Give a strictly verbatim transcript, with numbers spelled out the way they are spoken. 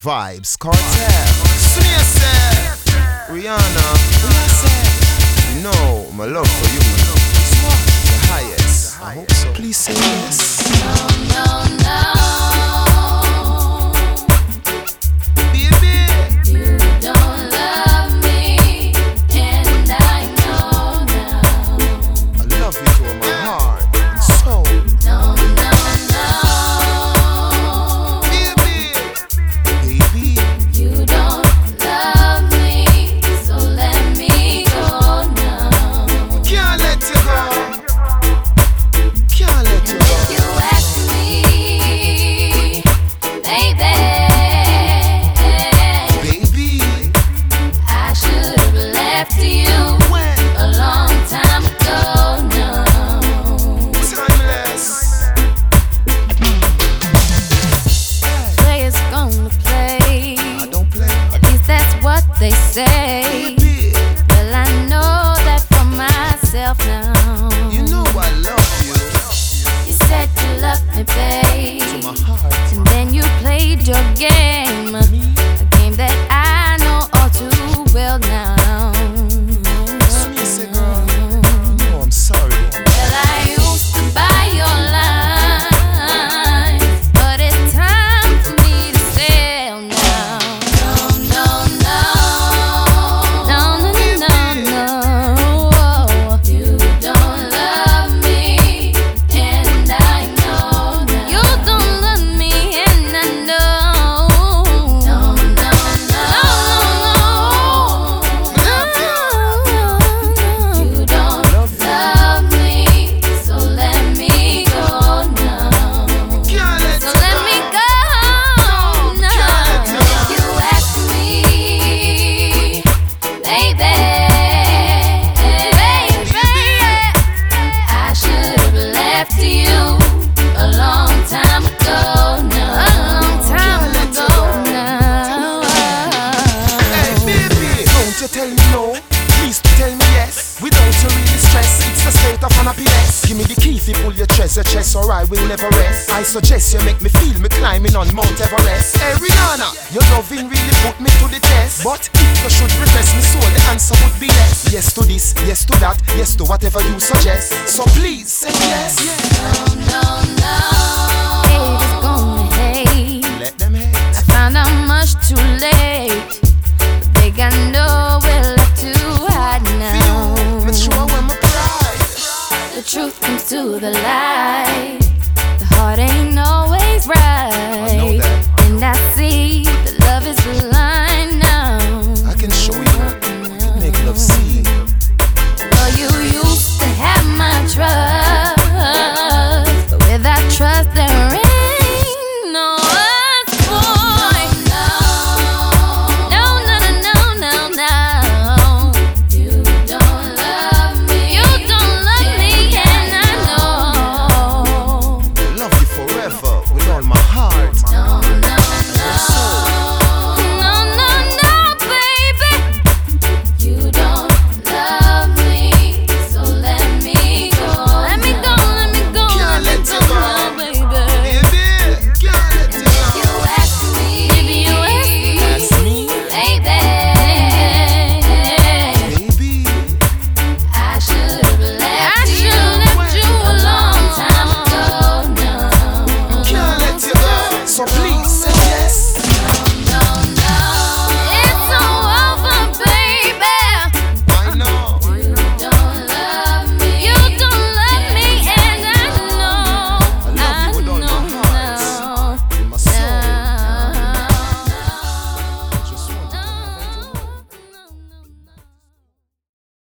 Vibes Cartel. Rihanna. You know my love for you. The highest. I hope so. Please say yes. No, no, no. They say, well, I know that for myself now. You know I love you. You said you loved me, babe. To my heart. And then you played your game, a game that I know all too well now. Sweet say, girl, you know I'm sorry. Well, I used to buy your lines, but it's time for me to sell now. No, no, no. Tell me no, please tell me yes. Without you really stress, it's the state of unhappiness. Give me the key if you pull your treasure chest, or I will never rest. I suggest you make me feel me climbing on Mount Everest. Hey Rihanna, your loving really put me to the test. But if you should request me so, the answer would be yes. Yes to this, yes to that, yes to whatever you suggest. So please say yes, yes. No, no, no.